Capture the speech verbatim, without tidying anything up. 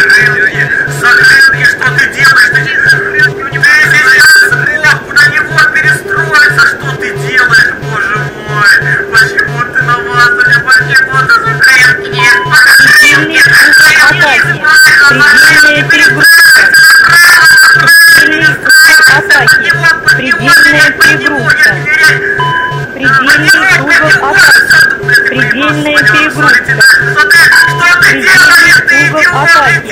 Закрылки, что ты делаешь? Ты сейчас мог на него перестроиться. Что ты делаешь, боже мой? Почему ты на вас? Почему ты закрылки? Предельный угол атаки. Предельная перегрузка. Предельный угол атаки. Предельная перегрузка. Предельный угол атаки. Предельная перегрузка. Предельный угол атаки.